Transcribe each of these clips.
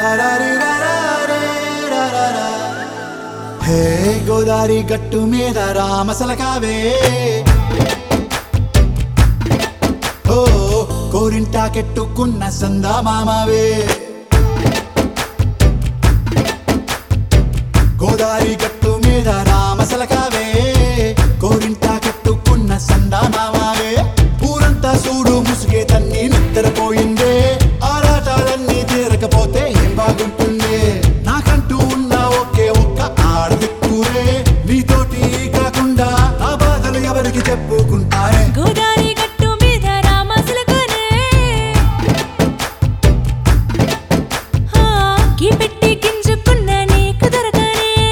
హే గోదారి గట్టు మీద రామసలకావే ఓ కోరింటాకెట్టుకున్న సందా మామావే గోదారి గట్టు మీద రామసలకావే కోరింటాకెట్టుకున్న సందా మామావే ఊరంతా చూడు ముసుగే తన్ని నిద్రపోయిందే ఆరాటాలన్నీ తీరకపోతే ఏం బాగుంటుందే నాకంటూ ఉన్న ఒకే ఒక్క ఆడదిక్కురే నీతోటి కాకుండా ఆ బాధలు ఎవరికి చెప్పుకుంటారే గోదారి గట్టు మీద రామసలకనే కి పెట్టి గింజుకున్న నీకు దొరకనే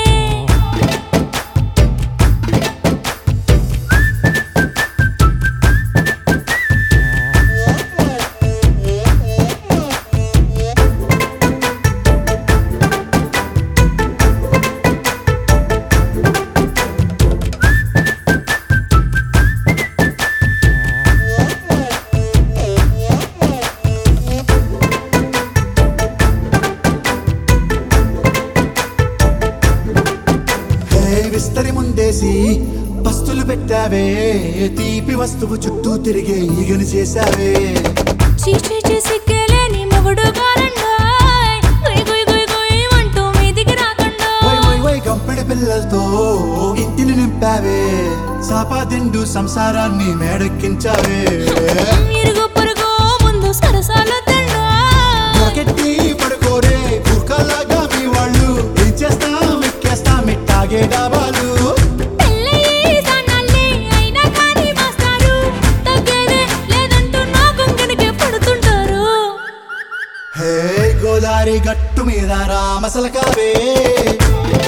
విస్తరి ముందేసి పస్తులు పెట్టావే తీపి వస్తువు చుట్టూ తిరిగే ఈగని చేశావే చీచీ చేసి కేలేని మొగుడు గారండాయ్ గుయ్ గుయ్ గుయ్ గుయ్ అంటూ మీదికి రాకండా వై వై వై గంపెడి పిల్లలతో ఇంటిని నింపావే సాపాదిండు సంసారాన్ని మేడెక్కించావే ఇరుగు పొరుగు ముందు సరసాలు తండా మొకెట్టి పడుకోరే కుక్కలాగా మీ వాళ్ళు ఏం చేస్తాం ఎక్కేస్తాం ఇట్టాగే డాబాలు పెళ్ళయి సన్నాల్ని అయినా కానీ మాస్తారు తగ్గేదే లేదంటూ నా కొంగనికే పడుతుంటారు హే గోదారి గట్టు మీద రామసలకావే